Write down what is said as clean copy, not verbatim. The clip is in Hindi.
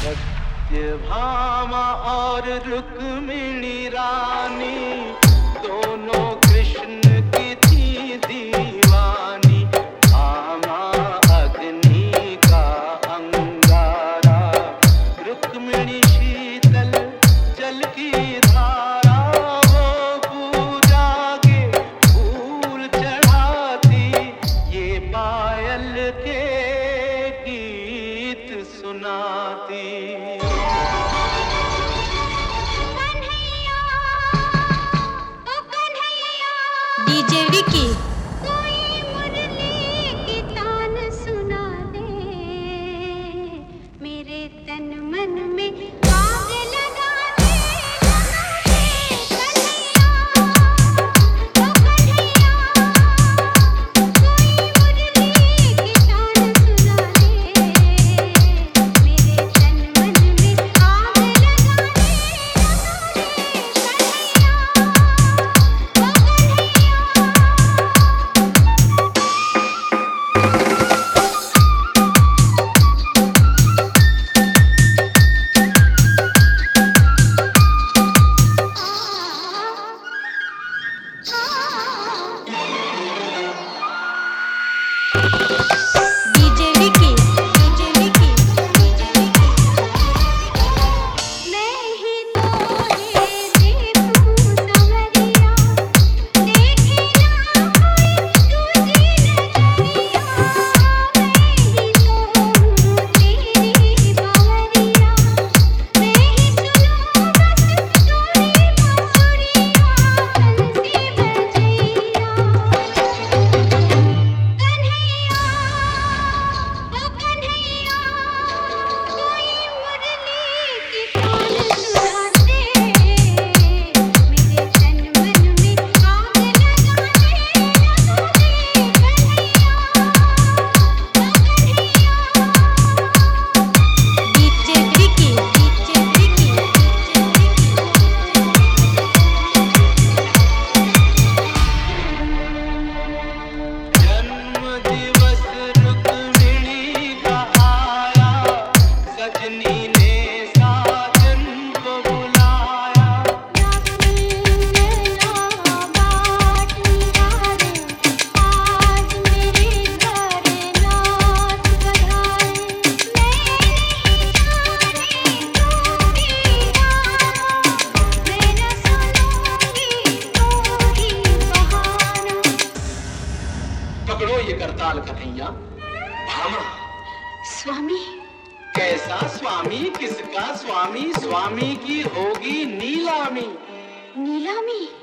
सत्यभामा और रुक्मिणी रानी दोनों कृष्ण की थी दीवानी। भामा अग्नि का अंगारा, रुक्मिणी शीतल जल की धारा। वो पूजा के फूल चढ़ाती, ये पायल के गीत सुनाती। डीजे विकी कोई मुरली की तान सुना दे, मेरे तन मन में आग लगा दे, कन्हैया, ओ कन्हैया। कोई मुरली की तान सुना दे, मेरे तन मन में आग लगा दे, कन्हैया, ओ Kanhaiya. DJ Vicky DJ Vicky DJ Vicky. मैं ही तोरे देखूं संवरिया, देखे ना कोई दूजी नजरिया। मैं ही तो हूँ तेरी बावरिया, मैं ही सुनूं बस तोरी बांसुरिया, बंसी बजैया। कन्हैया, ओ कन्हैया, कोई मुरली की तान सुना दे, मेरे तन मन में आग लगा दे, कन्हैया, ओ Kanhaiya. DJ Vicky DJ Vicky DJ Vicky. जन्म दिवस रुक्मिणी का आया, सजनी ने साजन को बुलाया। बाट निहारे, आज मेरे घर नाच बधाए। मैं नहीं जाने दूंगी जाना, मैं न सुनूंगी कोई बहाना। पकड़ो ये करताल कन्हैया। भामा, स्वामी, कैसा स्वामी, किसका स्वामी? स्वामी की होगी नीलामी। नीलामी।